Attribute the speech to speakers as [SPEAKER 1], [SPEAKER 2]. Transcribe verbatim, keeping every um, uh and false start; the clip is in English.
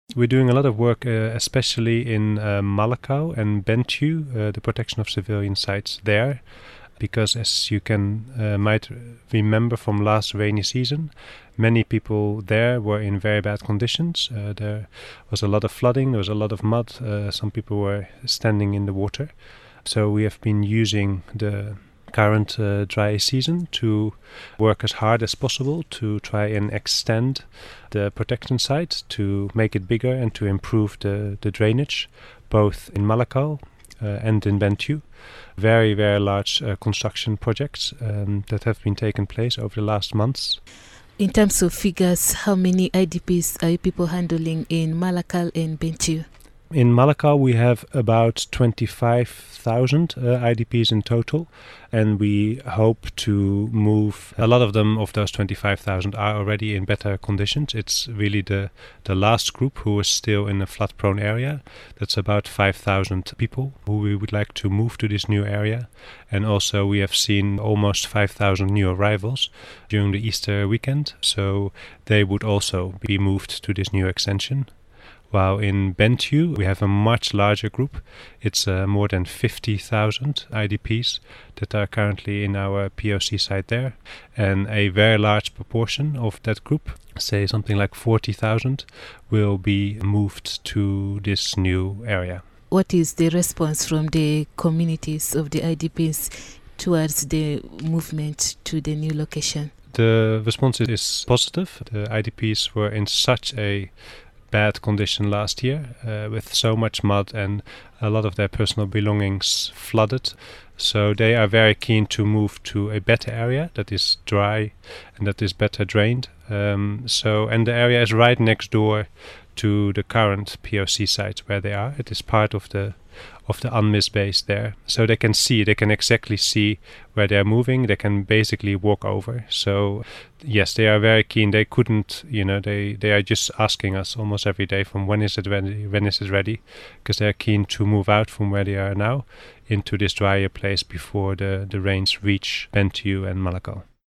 [SPEAKER 1] We're doing a lot of work, uh, especially in uh, Malakal and Bentiu, uh, the protection of civilian sites there, because as you can uh, might remember from last rainy season, many people there were in very bad conditions. Uh, there was a lot of flooding, there was a lot of mud, uh, some people were standing in the water. So we have been using the current uh, dry season to work as hard as possible to try and extend the protection site, to make it bigger and to improve the, the drainage, both in Malakal uh, and in Bentiu. Very, very large uh, construction projects um, that have been taken place over the last months.
[SPEAKER 2] In terms of figures, how many I D Ps are you people handling in Malakal and Bentiu?
[SPEAKER 1] In Malakal, we have about twenty-five thousand uh, I D Ps in total, and we hope to move a lot of them. Of those twenty-five thousand are already in better conditions. It's really the, the last group who is still in a flood-prone area. That's about five thousand people who we would like to move to this new area. And also we have seen almost five thousand new arrivals during the Easter weekend, so they would also be moved to this new extension. While in Bentiu, we have a much larger group. It's uh, more than fifty thousand I D Ps that are currently in our P O C site there. And a very large proportion of that group, say something like forty thousand, will be moved to this new area.
[SPEAKER 2] What is the response from the communities of the I D Ps towards the movement to the new location?
[SPEAKER 1] The response is positive. The I D Ps were in such a bad condition last year uh, with so much mud and a lot of their personal belongings flooded. So they are very keen to move to a better area that is dry and that is better drained. Um, so and the area is right next door to the current P O C site where they are. It is part of the of the UNMISS base there. So they can see, they can exactly see where they're moving. They can basically walk over. So yes, they are very keen. They couldn't, you know, they, they are just asking us almost every day from when is it ready, when is it ready, because they're keen to move out from where they are now into this drier place before the, the rains reach Bentiu and Malakal.